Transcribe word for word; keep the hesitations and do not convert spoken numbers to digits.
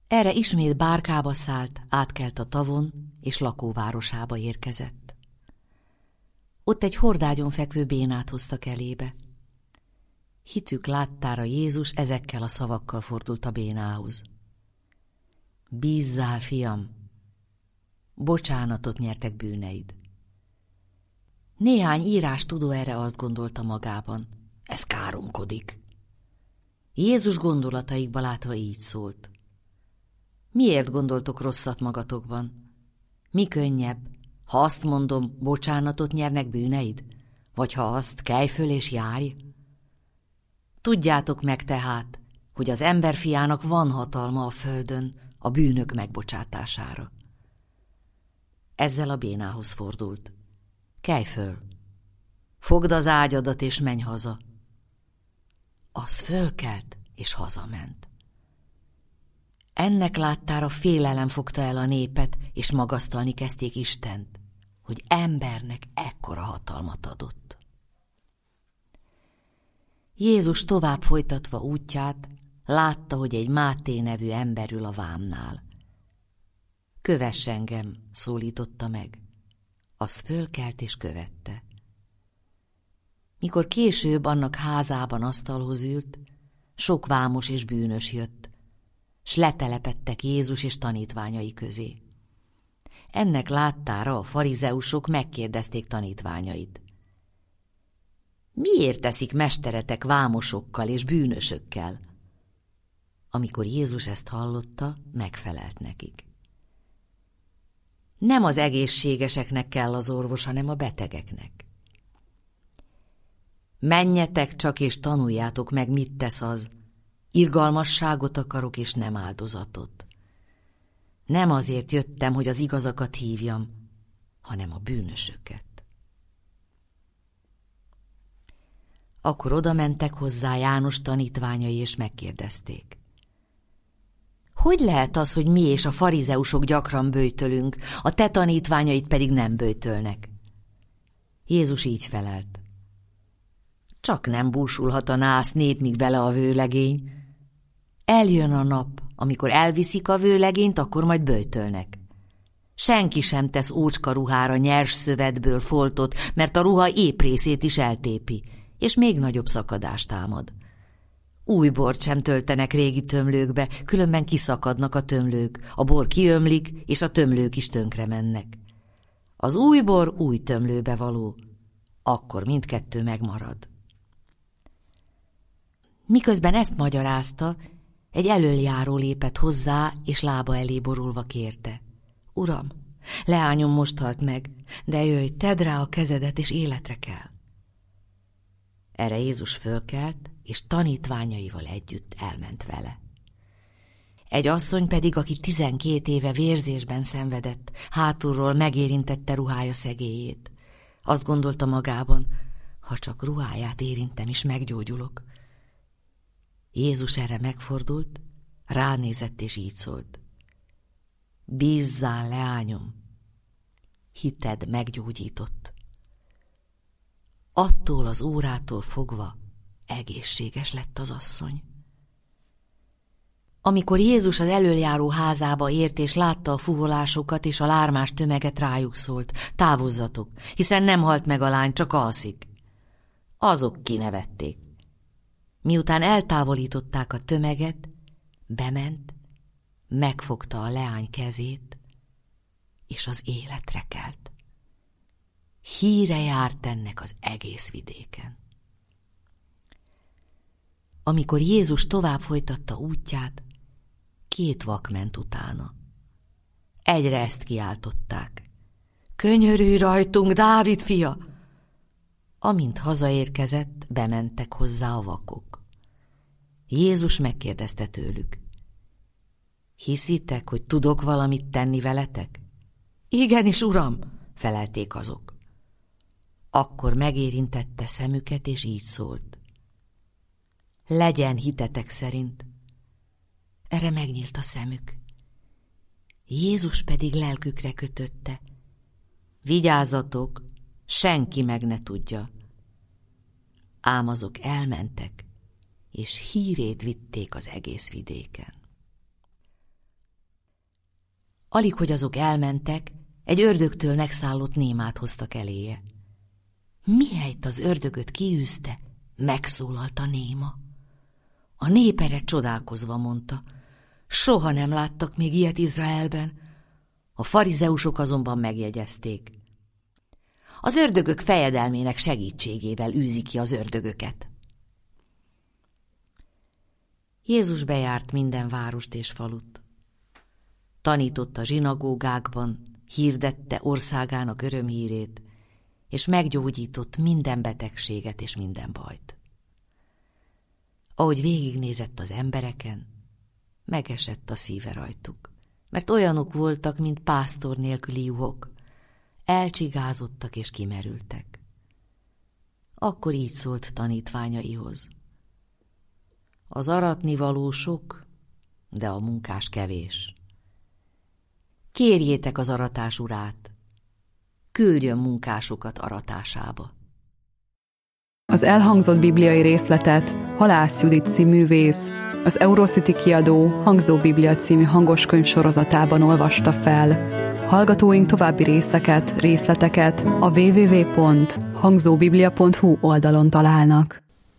Erre ismét bárkába szállt, átkelt a tavon, és lakóvárosába érkezett. Ott egy hordágyon fekvő bénát hoztak elébe. Hitük láttára Jézus ezekkel a szavakkal fordult a bénához. Bízzál, fiam, bocsánatot nyertek bűneid. Néhány írástudó erre azt gondolta magában, ez káromkodik. Jézus gondolataikba látva így szólt. Miért gondoltok rosszat magatokban? Mi könnyebb, ha azt mondom, bocsánatot nyernek bűneid? Vagy ha azt, kelj föl és járj? Tudjátok meg tehát, hogy az emberfiának van hatalma a földön a bűnök megbocsátására. Ezzel a bénához fordult. Kelj föl, fogd az ágyadat és menj haza. Az fölkelt és hazament. Ennek láttára félelem fogta el a népet, és magasztalni kezdték Istent, hogy embernek ekkora hatalmat adott. Jézus tovább folytatva útját, látta, hogy egy Máté nevű ember ül a vámnál. Kövess engem, szólította meg. Az fölkelt és követte. Mikor később annak házában asztalhoz ült, sok vámos és bűnös jött, s letelepedtek Jézus és tanítványai közé. Ennek láttára a farizeusok megkérdezték tanítványait. Miért teszik mesteretek vámosokkal és bűnösökkel? Amikor Jézus ezt hallotta, megfelelt nekik. Nem az egészségeseknek kell az orvos, hanem a betegeknek. Menjetek csak és tanuljátok meg, mit tesz az. Irgalmasságot akarok, és nem áldozatot. Nem azért jöttem, hogy az igazakat hívjam, hanem a bűnösöket. Akkor oda mentek hozzá János tanítványai, és megkérdezték. Hogy lehet az, hogy mi és a farizeusok gyakran böjtölünk, a te tanítványaid pedig nem böjtölnek? Jézus így felelt. Csak nem búsulhat a nász nép, míg vele a vőlegény. Eljön a nap, amikor elviszik a vőlegényt, akkor majd böjtölnek. Senki sem tesz ócska ruhára nyers szövetből foltot, mert a ruha épp részét is eltépi, és még nagyobb szakadást támad. Új bort sem töltenek régi tömlőkbe, különben kiszakadnak a tömlők, a bor kiömlik, és a tömlők is tönkre mennek. Az új bor új tömlőbe való, akkor mindkettő megmarad. Miközben ezt magyarázta, egy elöljáró lépett hozzá, és lába elé borulva kérte. Uram, leányom most halt meg, de jöjj, tedd rá a kezedet, és életre kell. Erre Jézus fölkelt, és tanítványaival együtt elment vele. Egy asszony pedig, aki tizenkét éve vérzésben szenvedett, hátulról megérintette ruhája szegélyét. Azt gondolta magában, ha csak ruháját érintem is, meggyógyulok. Jézus erre megfordult, ránézett és így szólt. Bízzál, leányom, hited meggyógyított. Attól az órától fogva egészséges lett az asszony. Amikor Jézus az elöljáró házába ért, és látta a fuvolásokat és a lármás tömeget, rájuk szólt, távozzatok, hiszen nem halt meg a lány, csak alszik. Azok kinevették. Miután eltávolították a tömeget, bement, megfogta a leány kezét, és az életre kelt. Híre járt ennek az egész vidéken. Amikor Jézus tovább folytatta útját, két vak ment utána. Egyre ezt kiáltották. Könyörülj rajtunk, Dávid fia! Amint hazaérkezett, bementek hozzá a vakok. Jézus megkérdezte tőlük. Hiszitek, hogy tudok valamit tenni veletek? Igenis, uram, felelték azok. Akkor megérintette szemüket, és így szólt. Legyen hitetek szerint. Erre megnyílt a szemük. Jézus pedig lelkükre kötötte. Vigyázzatok, senki meg ne tudja. Ám azok elmentek, és hírét vitték az egész vidéken. Alig, hogy azok elmentek, egy ördögtől megszállott némát hoztak eléje. Mihelyt az ördögöt kiűzte, megszólalt a néma. A nép erre csodálkozva mondta, soha nem láttak még ilyet Izraelben. A farizeusok azonban megjegyezték. Az ördögök fejedelmének segítségével űzi ki az ördögöket. Jézus bejárt minden várost és falut. Tanította zsinagógákban, hirdette országának örömhírét, és meggyógyított minden betegséget és minden bajt. Ahogy végignézett az embereken, megesett a szíve rajtuk, mert olyanok voltak, mint pásztor nélküli juhok, elcsigázottak és kimerültek. Akkor így szólt tanítványaihoz. Az aratnivaló sok, de a munkás kevés. Kérjétek az aratás urát, küldjön munkásokat aratásába. Az elhangzott bibliai részletet Halász Judit színművész, az Eurocity kiadó Hangzó Biblia című hangoskönyv sorozatában olvasta fel. Hallgatóink további részeket, részleteket a double-u double-u double-u pont hangzóbiblia pont hu oldalon találnak.